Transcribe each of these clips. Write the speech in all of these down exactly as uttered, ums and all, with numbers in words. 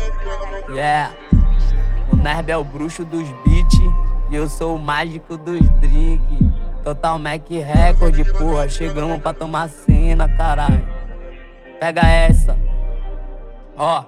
Yeah, o Nerb é o bruxo dos beats e eu sou o mágico dos drinks. Total Mac Record, porra, chegamos pra tomar cena, caralho. Pega essa, ó.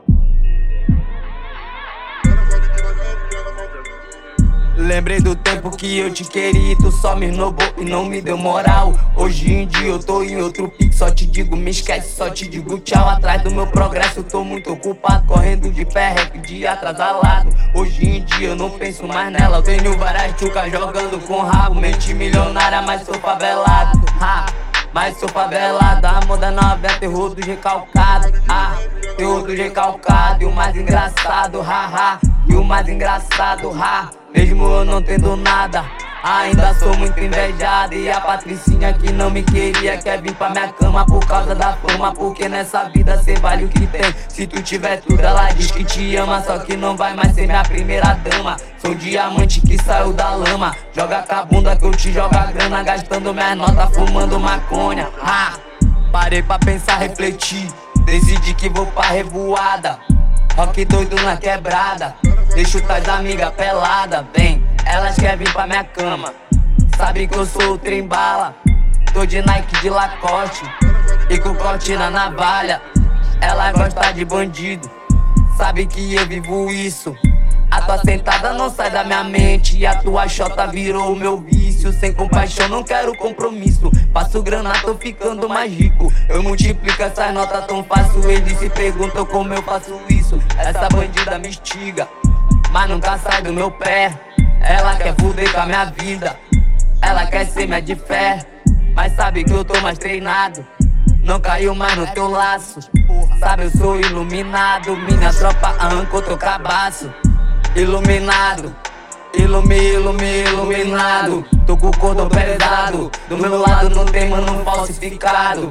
Lembrei do tempo que eu te queria e tu só me esnobou e não me deu moral. Hoje em dia eu tô em outro pique, só te digo me esquece, só te digo tchau. Atrás do meu progresso eu tô muito ocupado, correndo de pé, rap de atrasalado. Hoje em dia eu não penso mais nela, eu tenho várias tchucas jogando com rabo. Mente milionária, mas sou favelado, ha, mas sou favelado. A moda nova é terror do recalcado, ah, terror do recalcado. E o mais engraçado, haha, e o mais engraçado, ha, mesmo eu não tendo nada, ainda sou muito invejado. E a Patricinha que não me queria quer vir pra minha cama por causa da fama. Porque nessa vida cê vale o que tem. Se tu tiver tudo ela diz que te ama, só que não vai mais ser minha primeira dama. Sou diamante que saiu da lama, joga com a bunda que eu te jogo a grana. Gastando minhas notas, fumando maconha, ha. Parei pra pensar, refletir, decidi que vou pra revoada. Rock doido na quebrada, deixo tais amigas pelada. Vem, elas querem vir pra minha cama, sabe que eu sou o trem bala. Tô de Nike, de Lacoste e com corte na navalha. Ela gosta de bandido, sabe que eu vivo isso. A tua sentada não sai da minha mente e a tua chota virou o meu vício. Sem compaixão não quero compromisso, faço grana, tô ficando mais rico. Eu multiplico essas notas tão fácil, eles se perguntam como eu faço isso. Essa bandida me instiga, mas nunca sai do meu pé. Ela quer fuder com a minha vida, ela quer ser minha de fé, mas sabe que eu tô mais treinado, não caiu mais no teu laço. Sabe eu sou iluminado, minha tropa arrancou teu cabaço. Iluminado, ilumi, ilumi, iluminado. Tô com o cordão pesado, do meu lado não tem mano falsificado.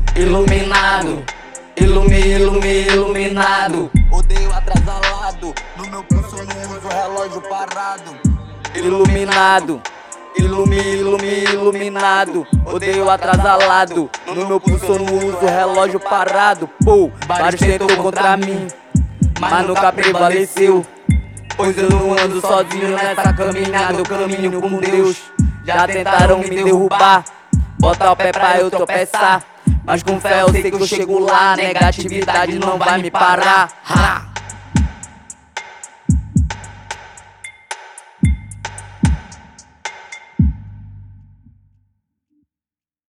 Iluminado, ilumi, ilumi, iluminado. Odeio atrasalado, no meu pulso não uso relógio parado. Iluminado, ilumi, ilumi, iluminado. Odeio atrasalado, no meu pulso não uso relógio parado. Pô, vários tentou contra mim, mas nunca prevaleceu. Pois eu não ando sozinho nessa caminhada, eu caminho com Deus. Já tentaram me derrubar, bota o pé pra eu tropeçar, mas com fé eu sei que eu chego lá. Negatividade não vai me parar, ha.